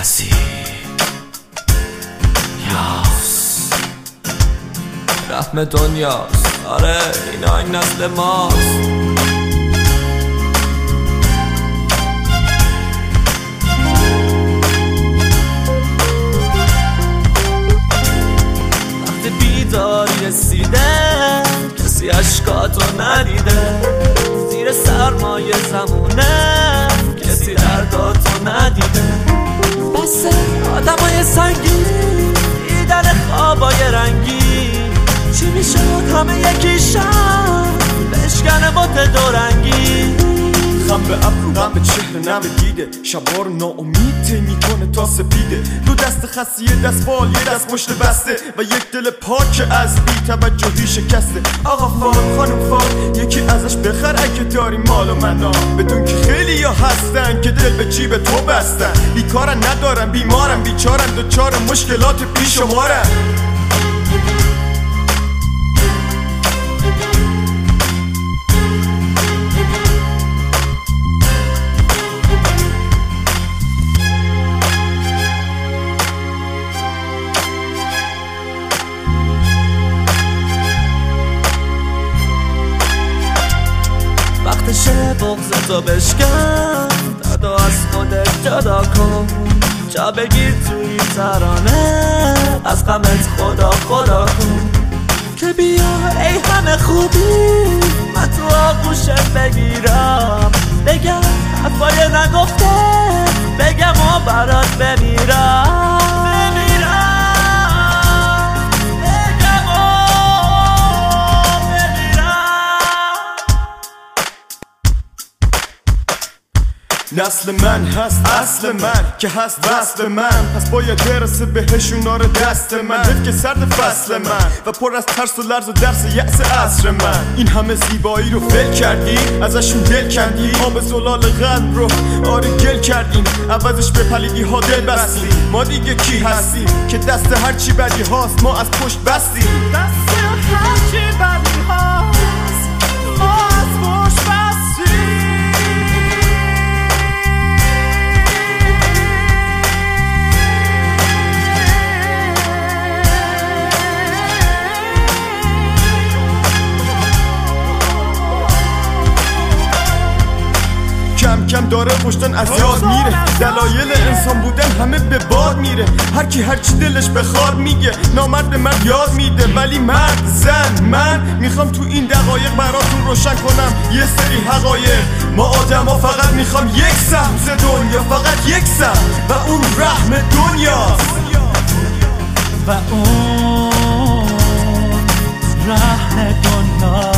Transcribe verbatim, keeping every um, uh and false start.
مسیح یاس رحم دنیاست. آره این آهنگ نسل ماست. وقتی بیداری رسیده کسی عشقاتو ندیده، زیر سرمایه زمونه کسی درداتو ندیده. بسه آدمای سنگین دیدن خوابای رنگی، چی میشد همه یکیشن بشکنه بات دورنگی. غم به ابرو غم به چهره نم دیده، شبا رو ناامید میکنه تا سپیده. دو دست خسته یه دست بال یه دست مشت بسته و یک دل پاک از بی توجهی شکسته. آقا فال خانم فال یکی ازش بخر اگه داری مال و منا، بدون که خیلی ها هستن که دل به جیب تو بستن. بیکارن ندارن بیمارن بیچارن دوچار مشکلات پیش شمارن. وقتشه بغض تو بشکن، دردو از خودت جدا کن، جا بگیر توی ترانه از غمت خدا خدا کن. که بیا ای همه خوبی من تو آغوشت بگیرم، بگم حرفای نگفته بگم و برات بمیرم. نسل من هست اصل من که هست وصل من، پس باید برسه بهشون آره دست من. دل که سرد فصل من و پر از ترس و لرز و درس یأس عصر من. این همه زیبایی رو فل کردی ازشون دل کندی، آب زلال قلب رو آره گل کردیم، عوضش به پلیدی ها دل بستیم. ما دیگه کی هستیم که دست هرچی بدی هاست ما از پشت بستیم. دست هرچی بدی هاست ما از پشت بستیم. کم کم داره پشتن از یاد میره، دلایل انسان بودن همه به باد میره. هر کی هر چی دلش بخواد میگه، نامرد مرد یاد میده ولی مرد زن. من میخوام تو این دقایق براتون روشن کنم یه سری حقایق. ما آدما فقط میخوام یک سهم ز دنیا، فقط یک سهم و اون رحم دنیاست. و اون رحم دنیا